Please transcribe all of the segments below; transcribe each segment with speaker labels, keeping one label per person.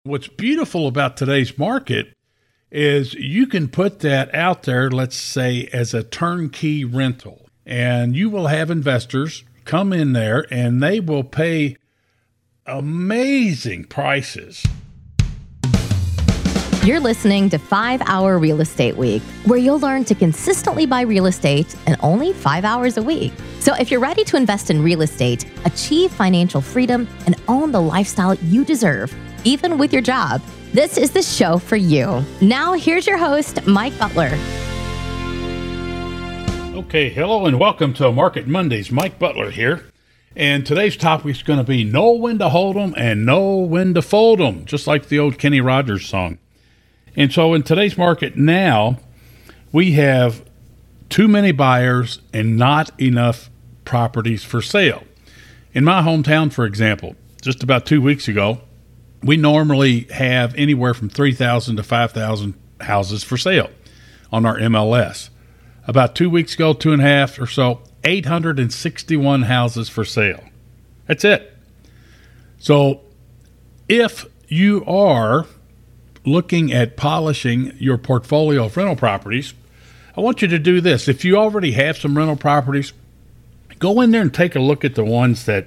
Speaker 1: What's beautiful about today's market is you can put that out there, let's say, as a turnkey rental. And you will have investors come in there and they will pay amazing prices.
Speaker 2: You're listening to 5 Hour Real Estate Week, where you'll learn to consistently buy real estate in only 5 hours a week. So if you're ready to invest in real estate, achieve financial freedom, and own the lifestyle you deserve, even with your job, this is the show for you. Now, here's your host, Mike Butler.
Speaker 1: Okay, hello and welcome to Market Mondays. Mike Butler here. And today's topic is going to be know when to hold 'em and know when to fold 'em, just like the old Kenny Rogers song. And so in today's market now, we have too many buyers and not enough properties for sale. In my hometown, for example, just about 2 weeks ago, we normally have anywhere from 3,000 to 5,000 houses for sale on our MLS. About 2 weeks ago, 2.5 or so, 861 houses for sale. That's it. So if you are looking at polishing your portfolio of rental properties, I want you to do this. If you already have some rental properties, go in there and take a look at the ones that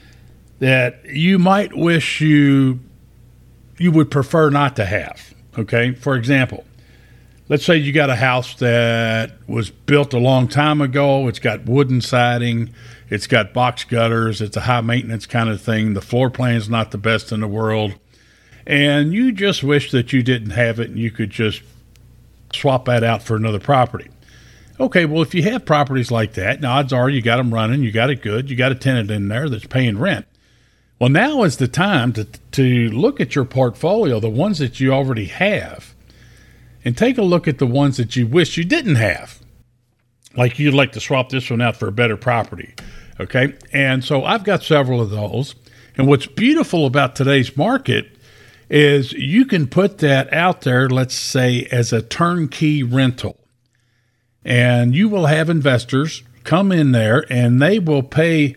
Speaker 1: you might wish you would prefer not to have. Okay? For example, let's say you got a house that was built a long time ago. It's got wooden siding. It's got box gutters. It's a high maintenance kind of thing. The floor plan is not the best in the world. And you just wish that you didn't have it and you could just swap that out for another property. Okay, well, if you have properties like that, now odds are you got them running, you got it good, you got a tenant in there that's paying rent. Well, now is the time to look at your portfolio, the ones that you already have, and take a look at the ones that you wish you didn't have. Like you'd like to swap this one out for a better property. Okay, and so I've got several of those. And what's beautiful about today's market is you can put that out there, let's say, as a turnkey rental. And you will have investors come in there and they will pay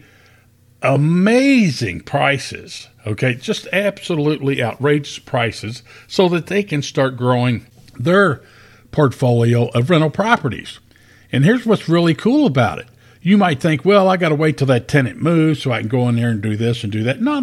Speaker 1: amazing prices, okay, just absolutely outrageous prices so that they can start growing their portfolio of rental properties. And here's what's really cool about it. You might think, well, I got to wait till that tenant moves so I can go in there and do this and do that. No.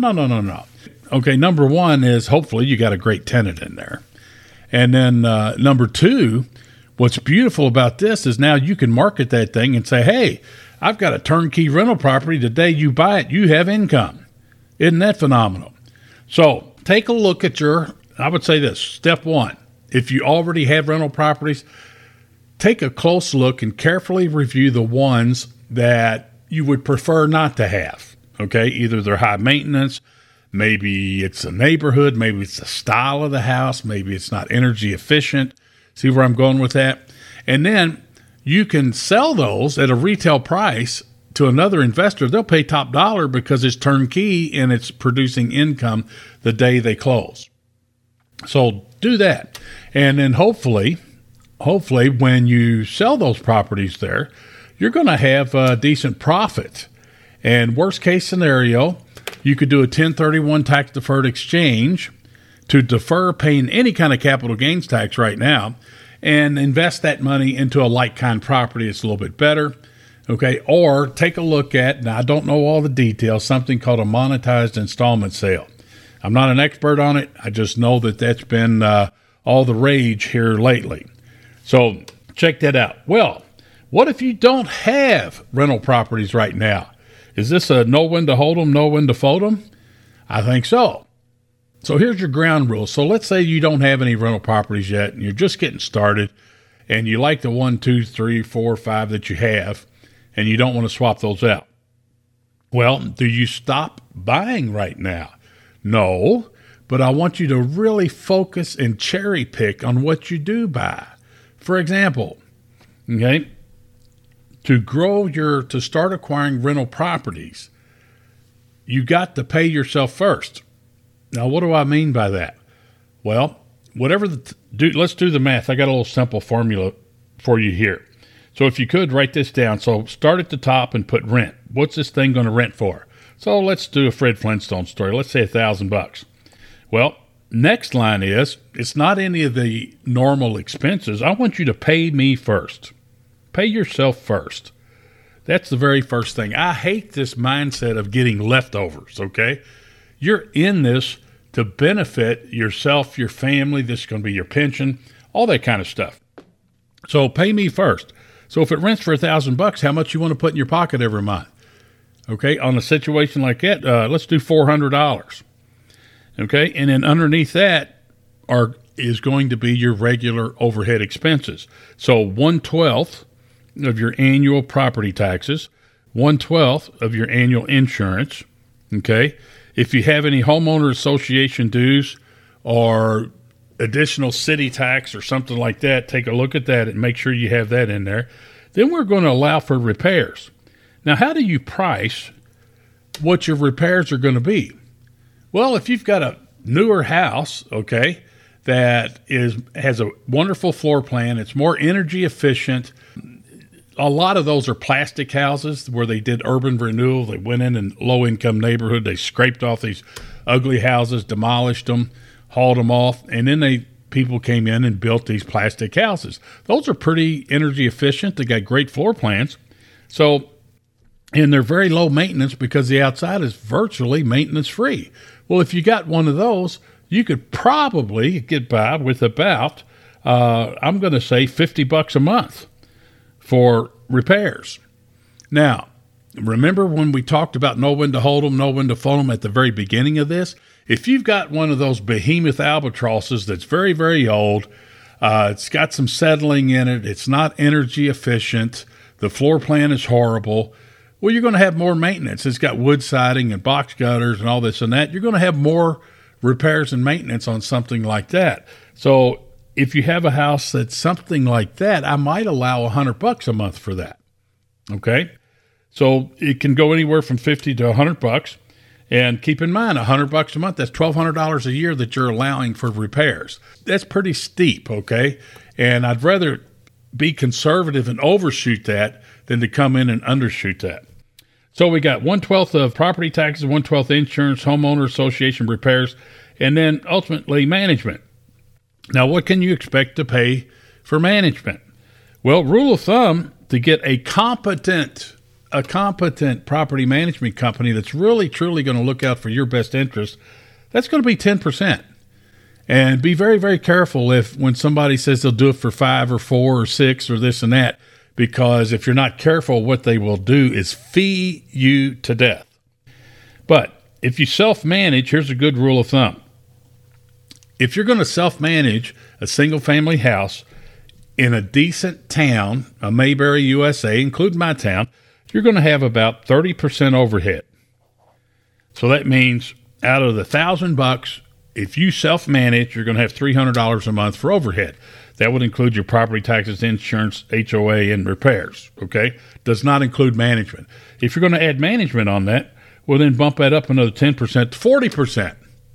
Speaker 1: Okay, number one is hopefully you got a great tenant in there. And then number two, what's beautiful about this is now you can market that thing and say, hey, I've got a turnkey rental property. The day you buy it, you have income. Isn't that phenomenal? So take a look at I would say this, step one, if you already have rental properties, take a close look and carefully review the ones that you would prefer not to have. Okay, either they're high maintenance, maybe it's a neighborhood, maybe it's the style of the house, maybe it's not energy efficient. See where I'm going with that? And then you can sell those at a retail price to another investor. They'll pay top dollar because it's turnkey and it's producing income the day they close. So do that. And then hopefully when you sell those properties there, you're going to have a decent profit. And worst case scenario, you could do a 1031 tax deferred exchange to defer paying any kind of capital gains tax right now and invest that money into a like-kind property. It's a little bit better, okay? Or take a look at, now I don't know all the details, something called a monetized installment sale. I'm not an expert on it. I just know that that's been all the rage here lately. So check that out. Well, what if you don't have rental properties right now? Is this a know when to hold them, know when to fold them? I think so. So here's your ground rules. So let's say you don't have any rental properties yet and you're just getting started and you like the 1, 2, 3, 4, 5 that you have and you don't want to swap those out. Well, do you stop buying right now? No, but I want you to really focus and cherry pick on what you do buy. For example, okay, to start acquiring rental properties, you got to pay yourself first. Now, what do I mean by that? Well, let's do the math. I got a little simple formula for you here. So if you could write this down. So start at the top and put rent. What's this thing going to rent for? So let's do a Fred Flintstone story. Let's say $1,000. Well, next line is, it's not any of the normal expenses. I want you to pay me first. Pay yourself first. That's the very first thing. I hate this mindset of getting leftovers, okay? You're in this to benefit yourself, your family. This is going to be your pension, all that kind of stuff. So pay me first. So if it rents for $1,000, how much you want to put in your pocket every month? Okay, on a situation like that, let's do $400. Okay, and then underneath that is going to be your regular overhead expenses. So 1/12 of your annual property taxes, 1/12 of your annual insurance. Okay, if you have any homeowner association dues or additional city tax or something like that, take a look at that and make sure you have that in there. Then we're going to allow for repairs. Now, how do you price what your repairs are going to be? Well, if you've got a newer house, okay, that has a wonderful floor plan, it's more energy efficient. A lot of those are plastic houses where they did urban renewal. They went in low-income neighborhood. They scraped off these ugly houses, demolished them, hauled them off, and then people came in and built these plastic houses. Those are pretty energy efficient. They got great floor plans. So, and they're very low maintenance because the outside is virtually maintenance free. Well, if you got one of those, you could probably get by with about, I'm going to say $50 a month for repairs. Now, remember when we talked about know when to hold them, know when to fold them at the very beginning of this? If you've got one of those behemoth albatrosses that's very, very old, it's got some settling in it, it's not energy efficient, the floor plan is horrible, well, you're going to have more maintenance. It's got wood siding and box gutters and all this and that. You're going to have more repairs and maintenance on something like that. So if you have a house that's something like that, I might allow $100 a month for that. Okay? So it can go anywhere from $50 to $100. And keep in mind, $100 a month, that's $1,200 a year that you're allowing for repairs. That's pretty steep, okay? And I'd rather be conservative and overshoot that than to come in and undershoot that. So we got 1/12 of property taxes, 1/12 insurance, homeowner association repairs, and then ultimately management. Now, what can you expect to pay for management? Well, rule of thumb, to get a competent property management company that's really, truly going to look out for your best interest, that's going to be 10%. And be very, very careful when somebody says they'll do it for 5 or 4 or 6 or this and that, because if you're not careful, what they will do is fee you to death. But if you self-manage, here's a good rule of thumb. If you're going to self-manage a single-family house in a decent town, a Mayberry, USA, including my town, you're going to have about 30% overhead. So that means out of the $1,000, if you self-manage, you're going to have $300 a month for overhead. That would include your property taxes, insurance, HOA, and repairs, okay? Does not include management. If you're going to add management on that, well, then bump that up another 10% to 40%.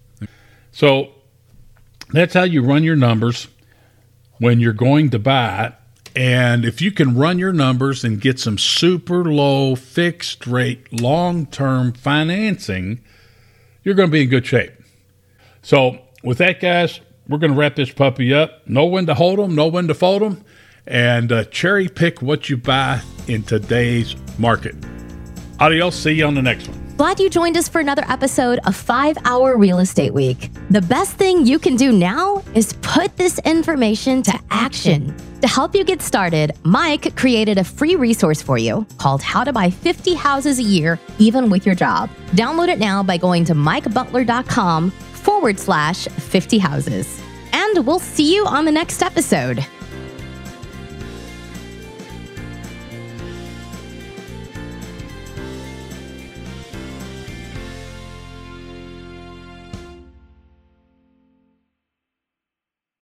Speaker 1: So that's how you run your numbers when you're going to buy. And if you can run your numbers and get some super low fixed rate long-term financing, you're going to be in good shape. So with that, guys, we're going to wrap this puppy up. Know when to hold them, know when to fold them, and cherry pick what you buy in today's market. Adios. See you on the next one.
Speaker 2: Glad you joined us for another episode of 5-Hour Real Estate Week. The best thing you can do now is put this information to action. To help you get started, Mike created a free resource for you called How to Buy 50 Houses a Year, Even with Your Job. Download it now by going to mikebutler.com/50 houses. And we'll see you on the next episode.